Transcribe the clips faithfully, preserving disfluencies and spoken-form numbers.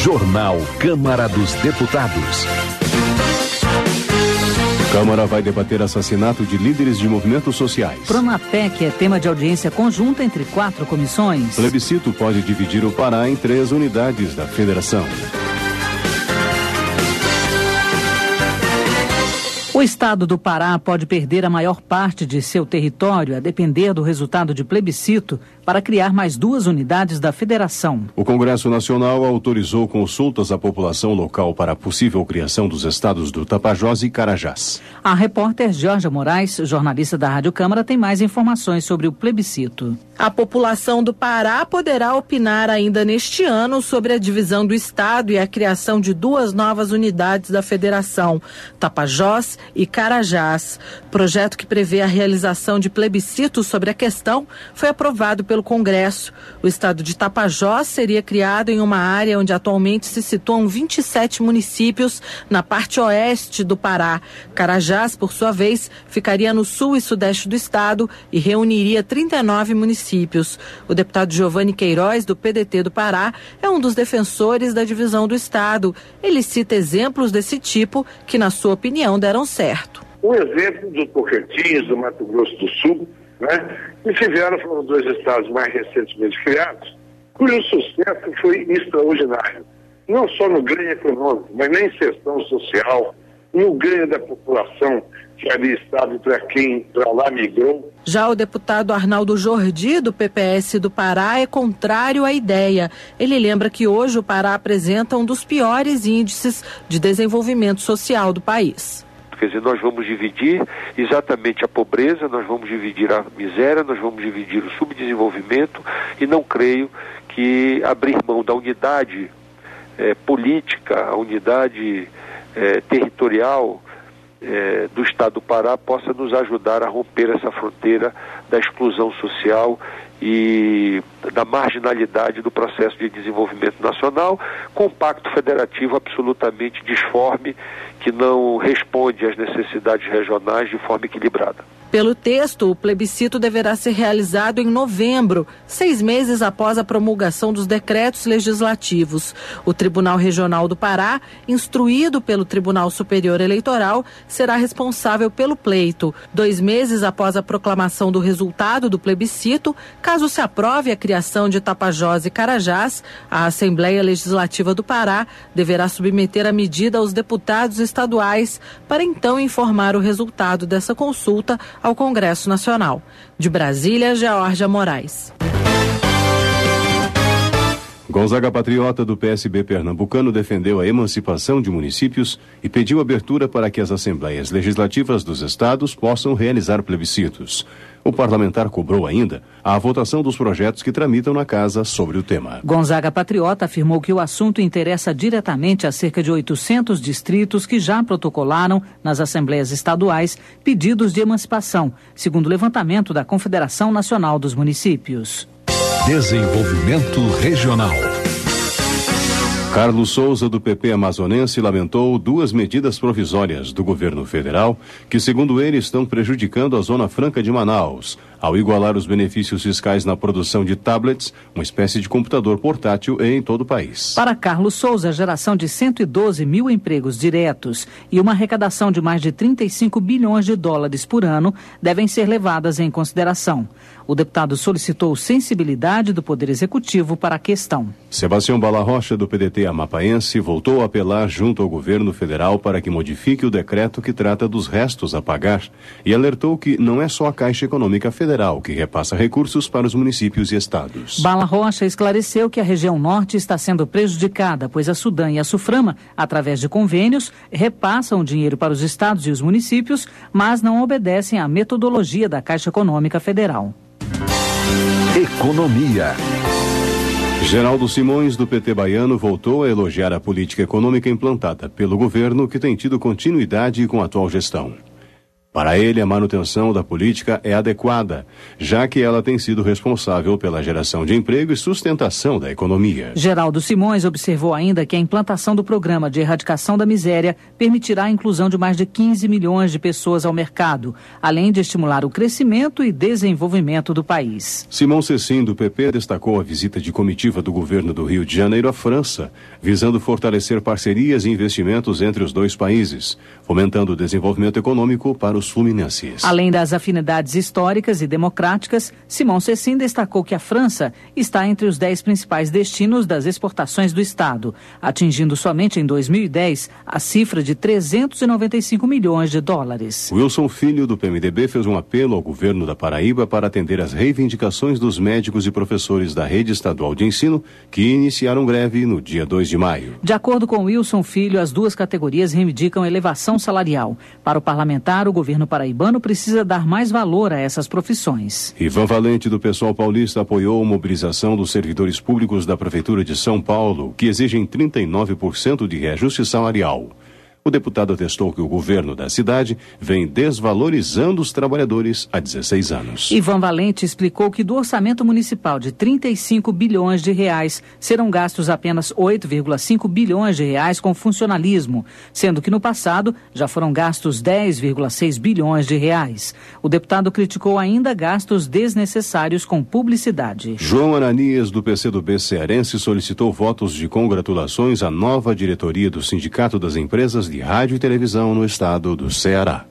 Jornal Câmara dos Deputados. Câmara vai debater assassinato de líderes de movimentos sociais. Pronapec é tema de audiência conjunta entre quatro comissões. Plebiscito pode dividir o Pará em três unidades da federação. O estado do Pará pode perder a maior parte de seu território a depender do resultado de plebiscito para criar mais duas unidades da federação. O Congresso Nacional autorizou consultas à população local para a possível criação dos estados do Tapajós e Carajás. A repórter Georgia Moraes, jornalista da Rádio Câmara, tem mais informações sobre o plebiscito. A população do Pará poderá opinar ainda neste ano sobre a divisão do estado e a criação de duas novas unidades da federação, Tapajós e Carajás. Projeto que prevê a realização de plebiscito sobre a questão foi aprovado pelo Congresso. O estado de Tapajós seria criado em uma área onde atualmente se situam vinte e sete municípios na parte oeste do Pará. Carajás, por sua vez, ficaria no sul e sudeste do estado e reuniria trinta e nove municípios. O deputado Giovanni Queiroz, do P D T do Pará, é um dos defensores da divisão do estado. Ele cita exemplos desse tipo que, na sua opinião, deram certo. Um exemplo do Tocantins, do Mato Grosso do Sul, né, que fizeram, foram dois estados mais recentemente criados, cujo sucesso foi extraordinário. Não só no ganho econômico, mas na inserção social, no ganho da população que ali estava para quem para lá migrou. Já o deputado Arnaldo Jordi, do P P S do Pará, é contrário à ideia. Ele lembra que hoje o Pará apresenta um dos piores índices de desenvolvimento social do país. Quer dizer, nós vamos dividir exatamente a pobreza, nós vamos dividir a miséria, nós vamos dividir o subdesenvolvimento e não creio que abrir mão da unidade eh, política, a unidade eh, territorial eh, do Estado do Pará possa nos ajudar a romper essa fronteira da exclusão social e da marginalidade do processo de desenvolvimento nacional, com um pacto federativo absolutamente disforme, que não responde às necessidades regionais de forma equilibrada. Pelo texto, o plebiscito deverá ser realizado em novembro, seis meses após a promulgação dos decretos legislativos. O Tribunal Regional do Pará, instruído pelo Tribunal Superior Eleitoral, será responsável pelo pleito. Dois meses após a proclamação do resultado do plebiscito, caso se aprove a criação de Tapajós e Carajás, a Assembleia Legislativa do Pará deverá submeter a medida aos deputados estaduais para então informar o resultado dessa consulta ao Congresso Nacional. De Brasília, Georgia Moraes. Gonzaga Patriota, do P S B pernambucano, defendeu a emancipação de municípios e pediu abertura para que as assembleias legislativas dos estados possam realizar plebiscitos. O parlamentar cobrou ainda a votação dos projetos que tramitam na casa sobre o tema. Gonzaga Patriota afirmou que o assunto interessa diretamente a cerca de oitocentos distritos que já protocolaram nas assembleias estaduais pedidos de emancipação, segundo o levantamento da Confederação Nacional dos Municípios. Desenvolvimento Regional. Carlos Souza, do P P amazonense, lamentou duas medidas provisórias do governo federal que, segundo ele, estão prejudicando a Zona Franca de Manaus, ao igualar os benefícios fiscais na produção de tablets, uma espécie de computador portátil, em todo o país. Para Carlos Souza, a geração de cento e doze mil empregos diretos e uma arrecadação de mais de trinta e cinco bilhões de dólares por ano devem ser levadas em consideração. O deputado solicitou sensibilidade do Poder Executivo para a questão. Sebastião Bala Rocha, do P D T amapaense, voltou a apelar junto ao governo federal para que modifique o decreto que trata dos restos a pagar e alertou que não é só a Caixa Econômica Federal que repassa recursos para os municípios e estados. Bala Rocha esclareceu que a região norte está sendo prejudicada, pois a Sudam e a Suframa, através de convênios, repassam dinheiro para os estados e os municípios, mas não obedecem à metodologia da Caixa Econômica Federal. Economia. Geraldo Simões, do P T baiano, voltou a elogiar a política econômica implantada pelo governo, que tem tido continuidade com a atual gestão. Para ele, a manutenção da política é adequada, já que ela tem sido responsável pela geração de emprego e sustentação da economia. Geraldo Simões observou ainda que a implantação do programa de erradicação da miséria permitirá a inclusão de mais de quinze milhões de pessoas ao mercado, além de estimular o crescimento e desenvolvimento do país. Simão Cecim, do P P, destacou a visita de comitiva do governo do Rio de Janeiro à França, visando fortalecer parcerias e investimentos entre os dois países, fomentando o desenvolvimento econômico para os fluminenses. Além das afinidades históricas e democráticas, Simão Cecim destacou que a França está entre os dez principais destinos das exportações do Estado, atingindo somente em dois mil e dez a cifra de trezentos e noventa e cinco milhões de dólares. Wilson Filho, do P M D B, fez um apelo ao governo da Paraíba para atender às reivindicações dos médicos e professores da rede estadual de ensino, que iniciaram greve no dia dois de maio. De acordo com Wilson Filho, as duas categorias reivindicam elevação salarial. Para o parlamentar, o governo paraibano precisa dar mais valor a essas profissões. Ivan Valente, do PSOL paulista, apoiou a mobilização dos servidores públicos da Prefeitura de São Paulo, que exigem trinta e nove por cento de reajuste salarial. O deputado atestou que o governo da cidade vem desvalorizando os trabalhadores há dezesseis anos. Ivan Valente explicou que do orçamento municipal de trinta e cinco bilhões de reais, serão gastos apenas oito vírgula cinco bilhões de reais com funcionalismo, sendo que no passado já foram gastos dez vírgula seis bilhões de reais. O deputado criticou ainda gastos desnecessários com publicidade. João Ananias, do P C do B cearense, solicitou votos de congratulações à nova diretoria do Sindicato das Empresas de rádio e televisão no estado do Ceará.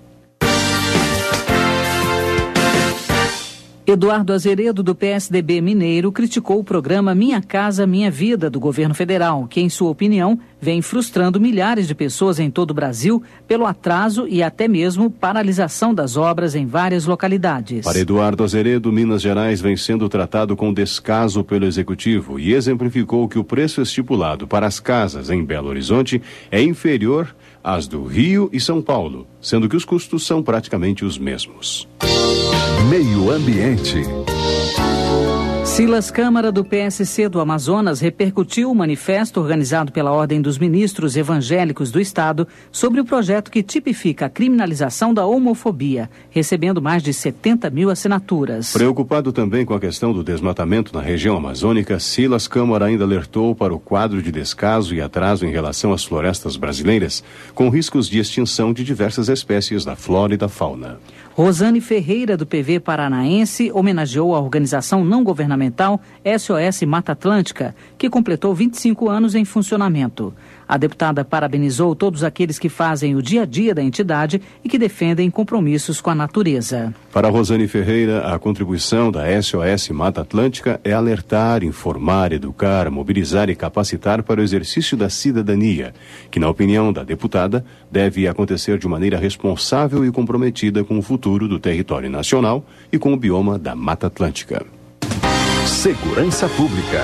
Eduardo Azeredo, do P S D B mineiro, criticou o programa Minha Casa Minha Vida do governo federal, que, em sua opinião, vem frustrando milhares de pessoas em todo o Brasil pelo atraso e até mesmo paralisação das obras em várias localidades. Para Eduardo Azeredo, Minas Gerais vem sendo tratado com descaso pelo Executivo e exemplificou que o preço estipulado para as casas em Belo Horizonte é inferior às do Rio e São Paulo, sendo que os custos são praticamente os mesmos. Meio Ambiente. Silas Câmara, do P S C do Amazonas, repercutiu o manifesto organizado pela Ordem dos Ministros Evangélicos do Estado sobre o projeto que tipifica a criminalização da homofobia, recebendo mais de setenta mil assinaturas. Preocupado também com a questão do desmatamento na região amazônica, Silas Câmara ainda alertou para o quadro de descaso e atraso em relação às florestas brasileiras, com riscos de extinção de diversas espécies da flora e da fauna. Rosane Ferreira, do P V Paranaense, homenageou a organização não governamental S O S Mata Atlântica, que completou vinte e cinco anos em funcionamento. A deputada parabenizou todos aqueles que fazem o dia a dia da entidade e que defendem compromissos com a natureza. Para Rosane Ferreira, a contribuição da S O S Mata Atlântica é alertar, informar, educar, mobilizar e capacitar para o exercício da cidadania, que, na opinião da deputada, deve acontecer de maneira responsável e comprometida com o futuro do território nacional e com o bioma da Mata Atlântica. Segurança Pública.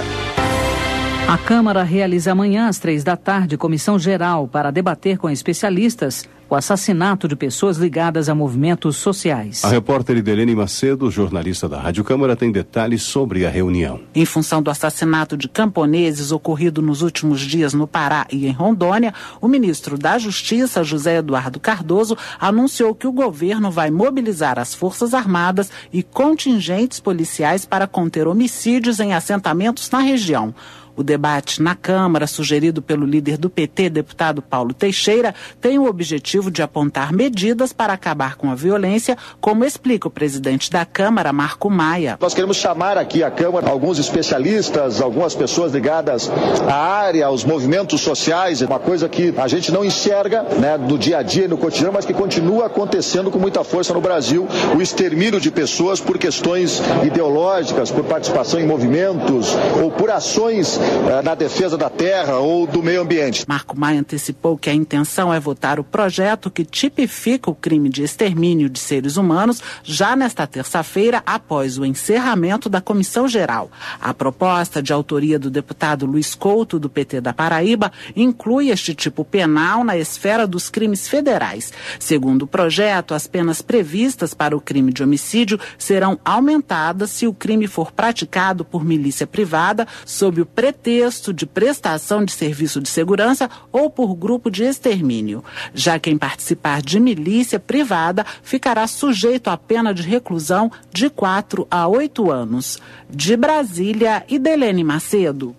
A Câmara realiza amanhã às três da tarde comissão geral para debater com especialistas o assassinato de pessoas ligadas a movimentos sociais. A repórter Idelene Macedo, jornalista da Rádio Câmara, tem detalhes sobre a reunião. Em função do assassinato de camponeses ocorrido nos últimos dias no Pará e em Rondônia, o ministro da Justiça, José Eduardo Cardoso, anunciou que o governo vai mobilizar as Forças Armadas e contingentes policiais para conter homicídios em assentamentos na região. O debate na Câmara, sugerido pelo líder do P T, deputado Paulo Teixeira, tem o objetivo de apontar medidas para acabar com a violência, como explica o presidente da Câmara, Marco Maia. Nós queremos chamar aqui à Câmara alguns especialistas, algumas pessoas ligadas à área, aos movimentos sociais, uma coisa que a gente não enxerga, né, no dia a dia e no cotidiano, mas que continua acontecendo com muita força no Brasil, o extermínio de pessoas por questões ideológicas, por participação em movimentos ou por ações na defesa da terra ou do meio ambiente. Marco Maia antecipou que a intenção é votar o projeto que tipifica o crime de extermínio de seres humanos já nesta terça-feira, após o encerramento da Comissão Geral. A proposta, de autoria do deputado Luiz Couto, do P T da Paraíba, inclui este tipo penal na esfera dos crimes federais. Segundo o projeto, as penas previstas para o crime de homicídio serão aumentadas se o crime for praticado por milícia privada sob o pretexto pretexto de prestação de serviço de segurança ou por grupo de extermínio. Já quem participar de milícia privada ficará sujeito à pena de reclusão de quatro a oito anos. De Brasília, Idelene Macedo.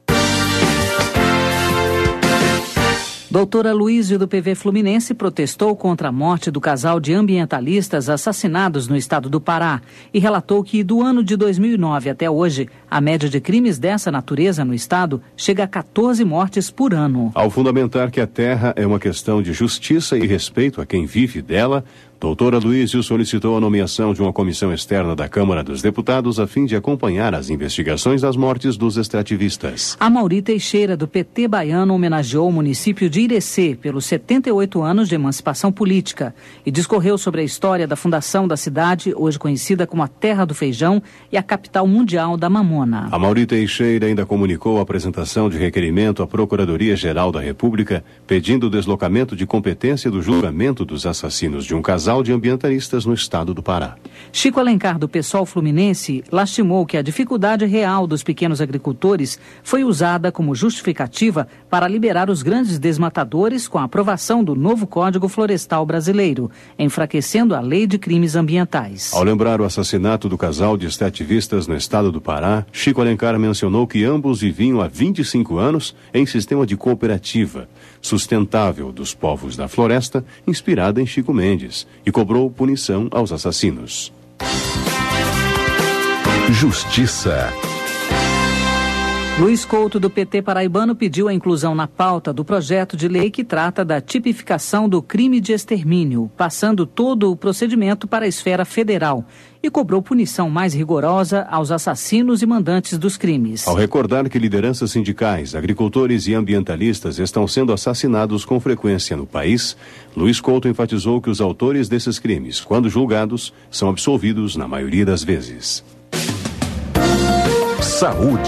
Doutora Luísio do P V Fluminense protestou contra a morte do casal de ambientalistas assassinados no estado do Pará e relatou que do ano de dois mil e nove até hoje, a média de crimes dessa natureza no estado chega a quatorze mortes por ano. Ao fundamentar que a terra é uma questão de justiça e respeito a quem vive dela, doutora Luísio solicitou a nomeação de uma comissão externa da Câmara dos Deputados a fim de acompanhar as investigações das mortes dos extrativistas. Amaury Teixeira, do P T baiano, homenageou o município de Irecê pelos setenta e oito anos de emancipação política e discorreu sobre a história da fundação da cidade, hoje conhecida como a Terra do Feijão e a capital mundial da mamona. Amaury Teixeira ainda comunicou a apresentação de requerimento à Procuradoria-Geral da República pedindo o deslocamento de competência do julgamento dos assassinos de um casal de ambientalistas no estado do Pará. Chico Alencar, do PSOL Fluminense, lastimou que a dificuldade real dos pequenos agricultores foi usada como justificativa para liberar os grandes desmatadores com a aprovação do novo Código Florestal Brasileiro, enfraquecendo a lei de crimes ambientais. Ao lembrar o assassinato do casal de extrativistas no estado do Pará, Chico Alencar mencionou que ambos viviam há vinte e cinco anos em sistema de cooperativa sustentável dos povos da floresta, inspirada em Chico Mendes, e cobrou punição aos assassinos. Justiça. Luiz Couto, do P T paraibano, pediu a inclusão na pauta do projeto de lei que trata da tipificação do crime de extermínio, passando todo o procedimento para a esfera federal, e cobrou punição mais rigorosa aos assassinos e mandantes dos crimes. Ao recordar que lideranças sindicais, agricultores e ambientalistas estão sendo assassinados com frequência no país, Luiz Couto enfatizou que os autores desses crimes, quando julgados, são absolvidos na maioria das vezes. Saúde.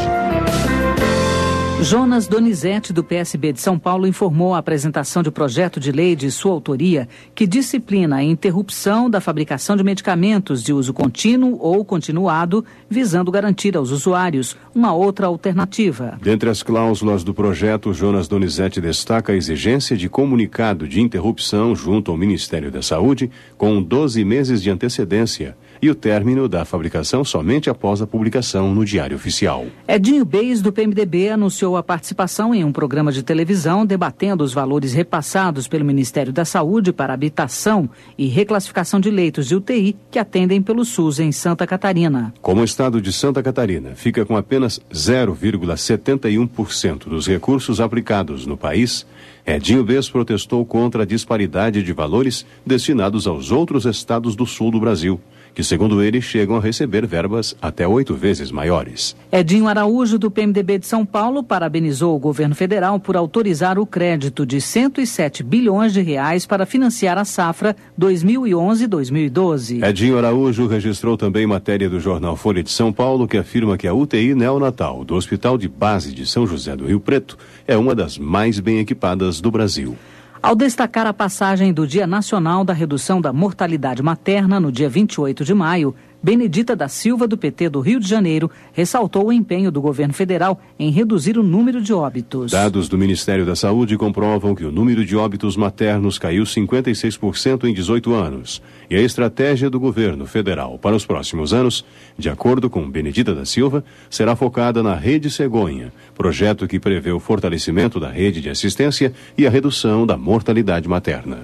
Jonas Donizete, do P S B de São Paulo, informou a apresentação de projeto de lei de sua autoria que disciplina a interrupção da fabricação de medicamentos de uso contínuo ou continuado, visando garantir aos usuários uma outra alternativa. Dentre as cláusulas do projeto, Jonas Donizete destaca a exigência de comunicado de interrupção junto ao Ministério da Saúde com doze meses de antecedência e o término da fabricação somente após a publicação no Diário Oficial. Edinho Beis, do P M D B, anunciou a participação em um programa de televisão debatendo os valores repassados pelo Ministério da Saúde para habitação e reclassificação de leitos de U T I que atendem pelo SUS em Santa Catarina. Como o estado de Santa Catarina fica com apenas zero vírgula setenta e um por cento dos recursos aplicados no país, Edinho Beis protestou contra a disparidade de valores destinados aos outros estados do sul do Brasil, que, segundo ele, chegam a receber verbas até oito vezes maiores. Edinho Araújo, do P M D B de São Paulo, parabenizou o governo federal por autorizar o crédito de cento e sete bilhões de reais para financiar a safra dois mil e onze a dois mil e doze. Edinho Araújo registrou também matéria do jornal Folha de São Paulo que afirma que a U T I neonatal do Hospital de Base de São José do Rio Preto é uma das mais bem equipadas do Brasil. Ao destacar a passagem do Dia Nacional da Redução da Mortalidade Materna no dia vinte e oito de maio, Benedita da Silva, do P T do Rio de Janeiro, ressaltou o empenho do governo federal em reduzir o número de óbitos. Dados do Ministério da Saúde comprovam que o número de óbitos maternos caiu cinquenta e seis por cento em dezoito anos. E a estratégia do governo federal para os próximos anos, de acordo com Benedita da Silva, será focada na Rede Cegonha, projeto que prevê o fortalecimento da rede de assistência e a redução da mortalidade materna.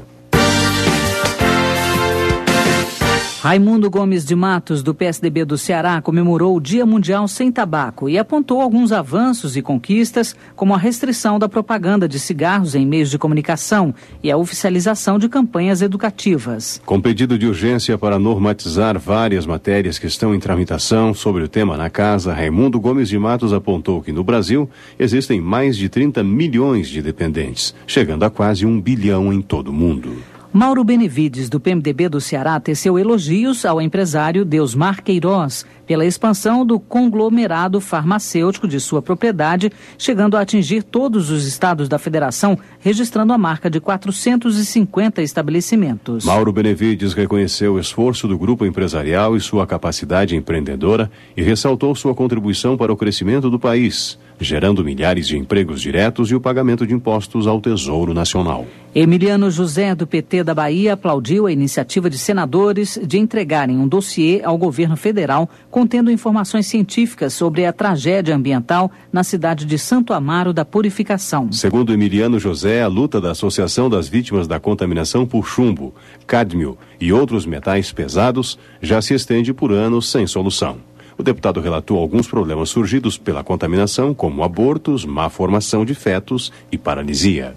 Raimundo Gomes de Matos, do P S D B do Ceará, comemorou o Dia Mundial Sem Tabaco e apontou alguns avanços e conquistas, como a restrição da propaganda de cigarros em meios de comunicação e a oficialização de campanhas educativas. Com pedido de urgência para normatizar várias matérias que estão em tramitação sobre o tema na casa, Raimundo Gomes de Matos apontou que no Brasil existem mais de trinta milhões de dependentes, chegando a quase um bilhão em todo o mundo. Mauro Benevides, do P M D B do Ceará, teceu elogios ao empresário Deusmar Queiroz pela expansão do conglomerado farmacêutico de sua propriedade, chegando a atingir todos os estados da federação, registrando a marca de quatrocentos e cinquenta estabelecimentos. Mauro Benevides reconheceu o esforço do grupo empresarial e sua capacidade empreendedora e ressaltou sua contribuição para o crescimento do país, gerando milhares de empregos diretos e o pagamento de impostos ao Tesouro Nacional. Emiliano José, do P T da Bahia, aplaudiu a iniciativa de senadores de entregarem um dossiê ao governo federal contendo informações científicas sobre a tragédia ambiental na cidade de Santo Amaro da Purificação. Segundo Emiliano José, a luta da Associação das Vítimas da Contaminação por chumbo, cádmio e outros metais pesados já se estende por anos sem solução. O deputado relatou alguns problemas surgidos pela contaminação, como abortos, má formação de fetos e paralisia.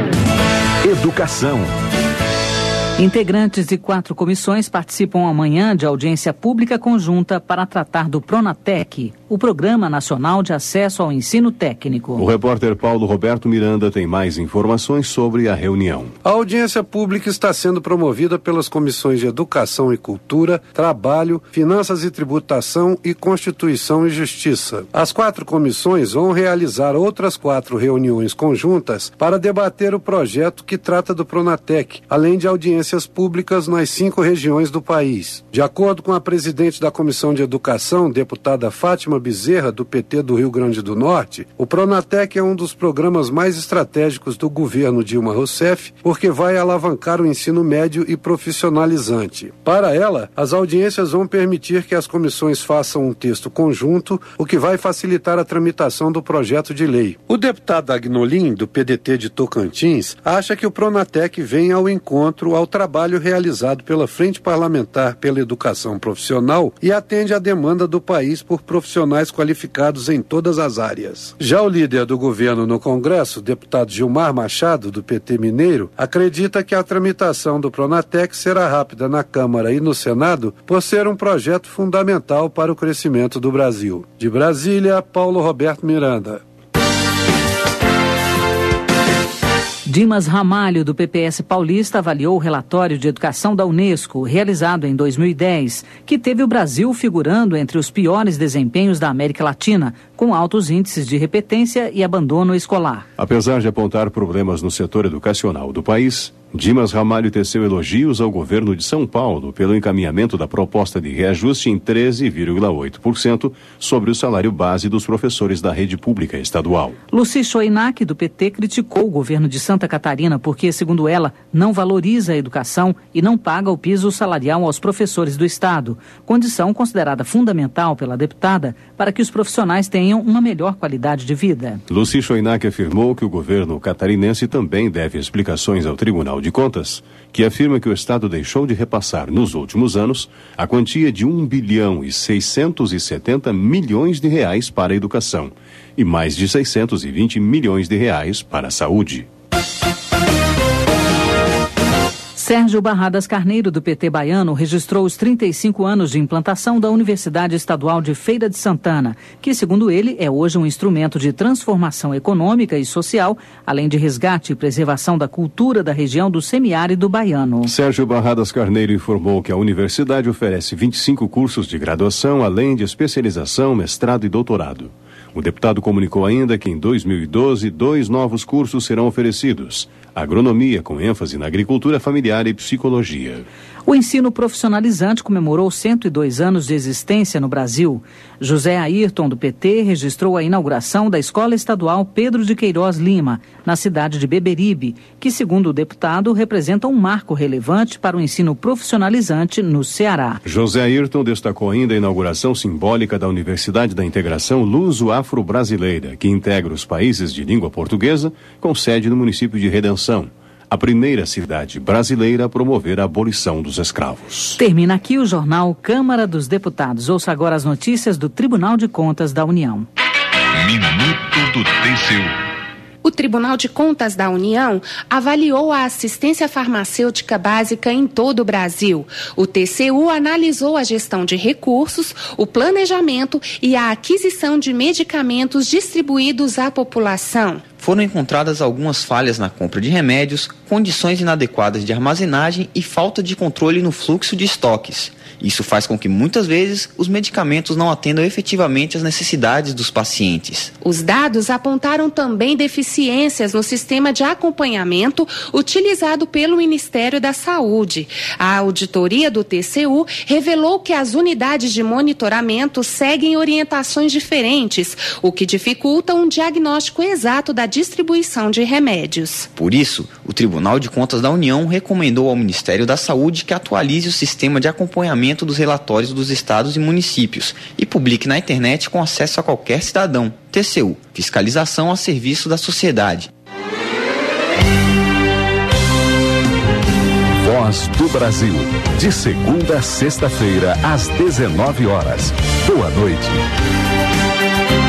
Educação. Integrantes de quatro comissões participam amanhã de audiência pública conjunta para tratar do Pronatec, o Programa Nacional de Acesso ao Ensino Técnico. O repórter Paulo Roberto Miranda tem mais informações sobre a reunião. A audiência pública está sendo promovida pelas comissões de Educação e Cultura, Trabalho, Finanças e Tributação e Constituição e Justiça. As quatro comissões vão realizar outras quatro reuniões conjuntas para debater o projeto que trata do Pronatec, além de audiências públicas nas cinco regiões do país. De acordo com a presidente da Comissão de Educação, deputada Fátima Bezerra, do P T do Rio Grande do Norte, o Pronatec é um dos programas mais estratégicos do governo Dilma Rousseff, porque vai alavancar o ensino médio e profissionalizante. Para ela, as audiências vão permitir que as comissões façam um texto conjunto, o que vai facilitar a tramitação do projeto de lei. O deputado Agnolin, do P D T de Tocantins, acha que o Pronatec vem ao encontro ao trabalho realizado pela Frente Parlamentar pela Educação Profissional e atende à demanda do país por profissionais qualificados em todas as áreas. Já o líder do governo no Congresso, deputado Gilmar Machado, do P T Mineiro, acredita que a tramitação do Pronatec será rápida na Câmara e no Senado por ser um projeto fundamental para o crescimento do Brasil. De Brasília, Paulo Roberto Miranda. Dimas Ramalho, do P P S paulista, avaliou o relatório de educação da Unesco, realizado em dois mil e dez, que teve o Brasil figurando entre os piores desempenhos da América Latina, com altos índices de repetência e abandono escolar. Apesar de apontar problemas no setor educacional do país, Dimas Ramalho teceu elogios ao governo de São Paulo pelo encaminhamento da proposta de reajuste em treze vírgula oito por cento sobre o salário base dos professores da rede pública estadual. Luci Choinac, do P T, criticou o governo de Santa Catarina porque, segundo ela, não valoriza a educação e não paga o piso salarial aos professores do estado, condição considerada fundamental pela deputada para que os profissionais tenham uma melhor qualidade de vida. Luci Choinac afirmou que o governo catarinense também deve explicações ao Tribunal de Contas, que afirma que o Estado deixou de repassar nos últimos anos a quantia de um bilhão e seiscentos e setenta milhões de reais para a educação e mais de seiscentos e vinte milhões de reais para a saúde. Sérgio Barradas Carneiro, do P T baiano, registrou os trinta e cinco anos de implantação da Universidade Estadual de Feira de Santana, que, segundo ele, é hoje um instrumento de transformação econômica e social, além de resgate e preservação da cultura da região do semiárido baiano. Sérgio Barradas Carneiro informou que a universidade oferece vinte e cinco cursos de graduação, além de especialização, mestrado e doutorado. O deputado comunicou ainda que em dois mil e doze, dois novos cursos serão oferecidos: agronomia, com ênfase na agricultura familiar, e psicologia. O ensino profissionalizante comemorou cento e dois anos de existência no Brasil. José Ayrton, do P T, registrou a inauguração da Escola Estadual Pedro de Queiroz Lima, na cidade de Beberibe, que, segundo o deputado, representa um marco relevante para o ensino profissionalizante no Ceará. José Ayrton destacou ainda a inauguração simbólica da Universidade da Integração Luso-Afro-Brasileira, que integra os países de língua portuguesa, com sede no município de Redenção, a primeira cidade brasileira a promover a abolição dos escravos. Termina aqui o jornal Câmara dos Deputados. Ouça agora as notícias do Tribunal de Contas da União. Minuto do T C U. O Tribunal de Contas da União avaliou a assistência farmacêutica básica em todo o Brasil. O T C U analisou a gestão de recursos, o planejamento e a aquisição de medicamentos distribuídos à população. foram encontradas algumas falhas na compra de remédios, condições inadequadas de armazenagem e falta de controle no fluxo de estoques. Isso faz com que, muitas vezes, os medicamentos não atendam efetivamente às necessidades dos pacientes. Os dados apontaram também deficiências no sistema de acompanhamento utilizado pelo Ministério da Saúde. A auditoria do T C U revelou que as unidades de monitoramento seguem orientações diferentes, o que dificulta um diagnóstico exato da distribuição de remédios. Por isso, o Tribunal de Contas da União recomendou ao Ministério da Saúde que atualize o sistema de acompanhamento dos relatórios dos estados e municípios e publique na internet com acesso a qualquer cidadão. T C U, fiscalização a serviço da sociedade. Voz do Brasil, de segunda a sexta-feira, às dezenove horas. Boa noite.